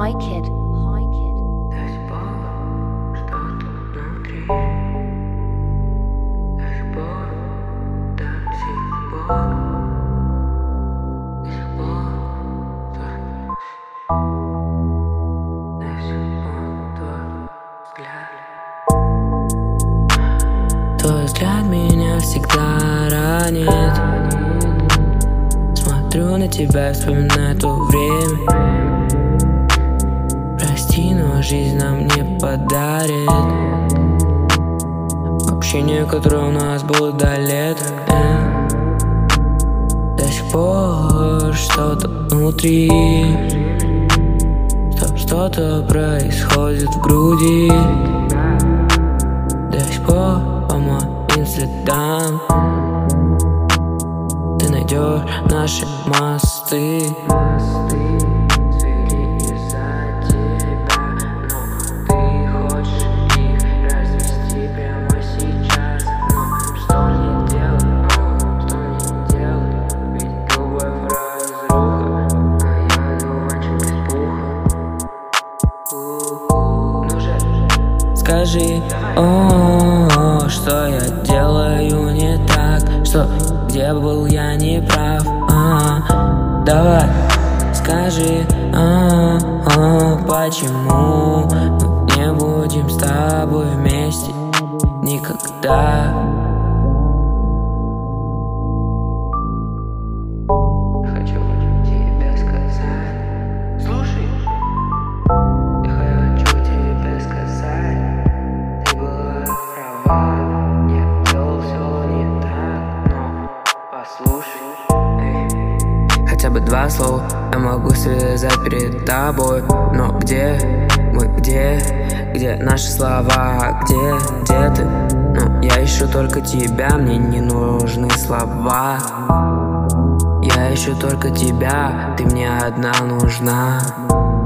Hi Kid. Hi Kid. До сих пор что-то внутри. До сих пор, до сих пор, до сих пор, до сих пор твой взгляд. Твой взгляд меня всегда ранит. Смотрю на тебя и вспоминаю то время. Прости, но жизнь нам не подарит общение, которое у нас было до лета. До сих пор что-то внутри, что-то происходит в груди. До сих пор по моим следам ты найдешь наши мосты. Скажи, что я делаю не так, что где был я не прав. Давай, скажи, почему мы не будем с тобой вместе никогда. Хочу тебе сказать, слушай. Я хочу тебе сказать, ты была права, я делал все не так, но послушай. Хотя бы два слова я могу связать перед тобой. Но где мы, где наши слова, где ты? Ну, я ищу только тебя, мне не нужны слова. Я ищу только тебя, ты мне одна нужна.